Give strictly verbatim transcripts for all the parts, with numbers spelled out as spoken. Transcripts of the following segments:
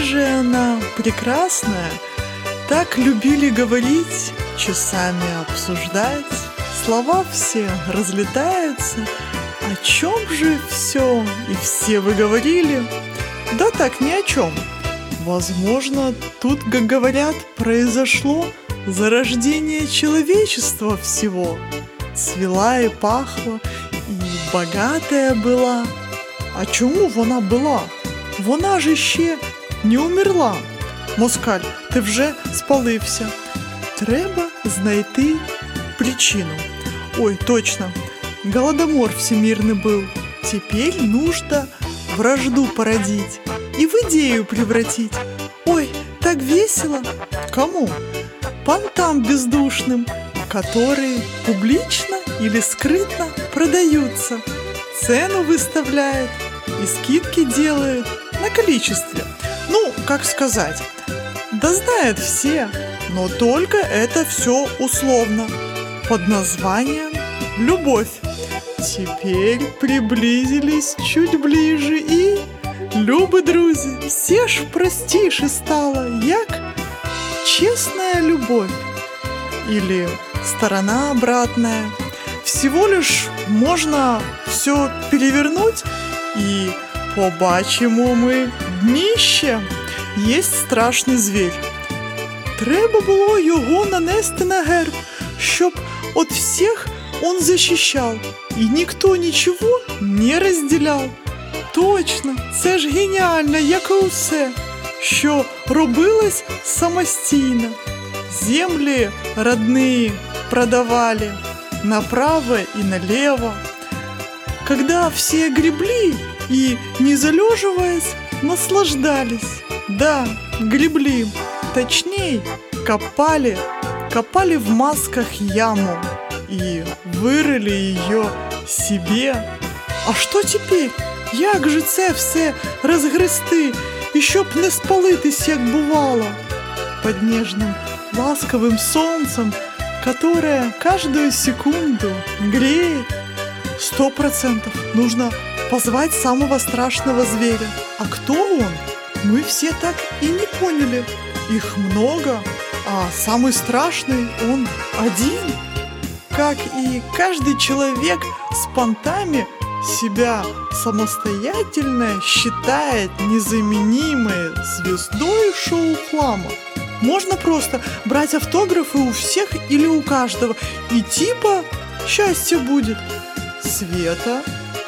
же она прекрасная, так любили говорить, часами обсуждать. Слова все разлетаются. О чем же все? И все вы говорили? Да так, ни о чем. Возможно, тут, как говорят, произошло зарождение человечества всего. Цвела и пахла, и богатая была. А чому вона була? Вона ж іще не умерла. Москаль, ти вже спалився. Треба знайти причину. Ой, точно, голодомор всемирный был. Теперь нужно вражду породить и в идею превратить. Ой, так весело. Кому? Понтам бездушным, которые публично или скрытно продаются, цену выставляют и скидки делают на количестве. Ну, как сказать, да знают все, но только это все условно, под названием «любовь». Теперь приблизились чуть ближе и, любі друзі, все ж простіше стало, як честная любовь или сторона обратная. Всего лишь можно все перевернуть и побачимо ми дніще. Есть страшний звір. Треба було його нанести на герб, щоб от всех он защищал, и никто ничего не разделял. Точно, це ж геніально, як і усе, що робилось самостійно. Земли родные продавали направо и налево. Когда все гребли и, не залеживаясь, наслаждались. Да, гребли, точнее, копали, копали в масках яму и вырыли ее себе. А що тепер? Як же це все розгрести, і щоб не спалитись, як бувало? Под нежным ласковым солнцем, которое каждую секунду греет. Сто процентов нужно позвать самого страшного зверя. А кто он? Мы все так и не поняли. Их много, а самый страшный он один. Как и каждый человек с понтами себя самостоятельно считает незаменимой звездой шоу-хлама. Можно просто брать автографы у всех или у каждого, и типа счастье будет. Света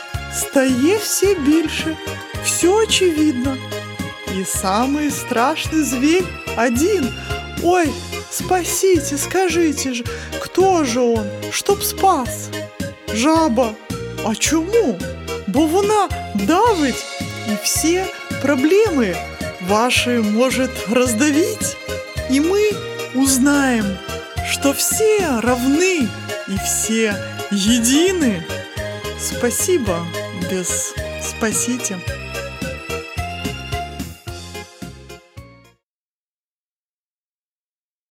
стає все більше, все очевидно. И самый страшный зверь один. Ой, спасите, скажите же, кто же он, чтоб спас? Жаба. А чому? Бо вона давить и все проблемы ваши может раздавить. И мы узнаем, что все равны и все едины. Спасибо, без спасите.